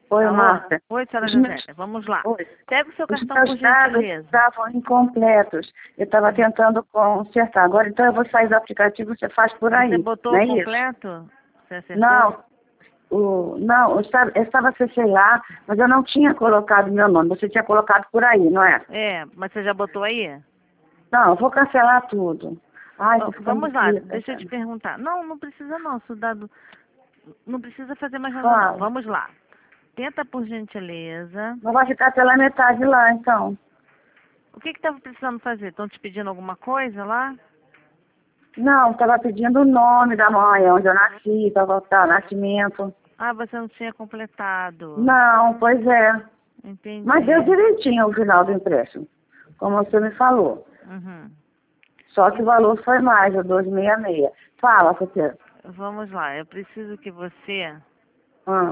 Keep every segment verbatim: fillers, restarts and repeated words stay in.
Oi, Alô? Marta. Oi, senhora Os Josélia, meus, vamos lá. oi. Pega o seu Os cartão, por meus dados gentileza. estavam incompletos. Eu estava tentando consertar. Agora, então, eu vou sair do aplicativo, você faz por aí. Você botou Não é completo? Você isso? acertou? Não. O, não, eu estava, eu estava acessei lá, mas eu não tinha colocado meu nome. Você tinha colocado por aí, não é? É, mas você já botou aí? Não, eu vou cancelar tudo. Ai, Ó, tô ficando vamos lá, aflita, deixa eu te cara. perguntar. Não, não precisa não, soldado. Não precisa fazer mais nada não. Fala. Vamos lá. Tenta, por gentileza. Não vai ficar pela metade lá, então. O que que estava precisando fazer? Estão te pedindo alguma coisa lá? Não, estava pedindo o nome da mãe, onde eu nasci, para voltar, nascimento. Ah, você não tinha completado. Não, pois é. Entendi. Mas deu direitinho o final do empréstimo, como você me falou. Uhum. Só que o valor foi mais, o dois seis seis. Fala, Fê. Vamos lá, eu preciso que você Ah,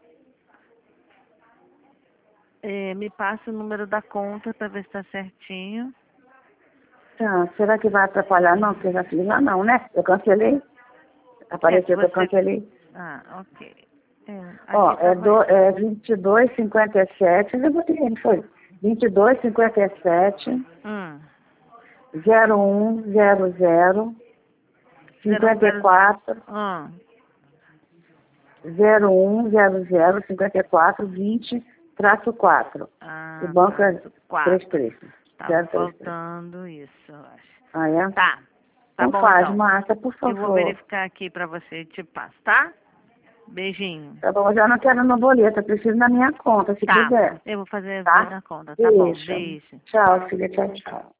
eh, me passe o número da conta para ver se está certinho. tá. Será que vai atrapalhar? Não, porque eu já fiz lá não, né? Eu cancelei. Apareceu que É, eu você... cancelei. Ah, ok. É, Ó, aqui tá é, do, aparecendo. é vinte e dois, cinquenta e sete. Eu botei, não foi? vinte e dois, cinquenta e sete, Hum. zero um zero zero, Zero um cinquenta e zero. quatro, Hum. zero um zero zero, cinquenta e quatro, vinte, traço quatro. O Ah, banco é traço três quatro. três. Tava zero três três. faltando isso, eu acho. Ah, é? Tá. Tá Então bom, faz, então. Marta, por Eu vou favor. verificar aqui pra você e te passo, tá? Beijinho. Tá bom, eu já não quero no boleto, eu preciso na minha conta, se Tá. puder. Eu vou fazer ver Tá? na conta. Tá bom. Beijo. Beijo. Tchau, filha. Tchau, tchau.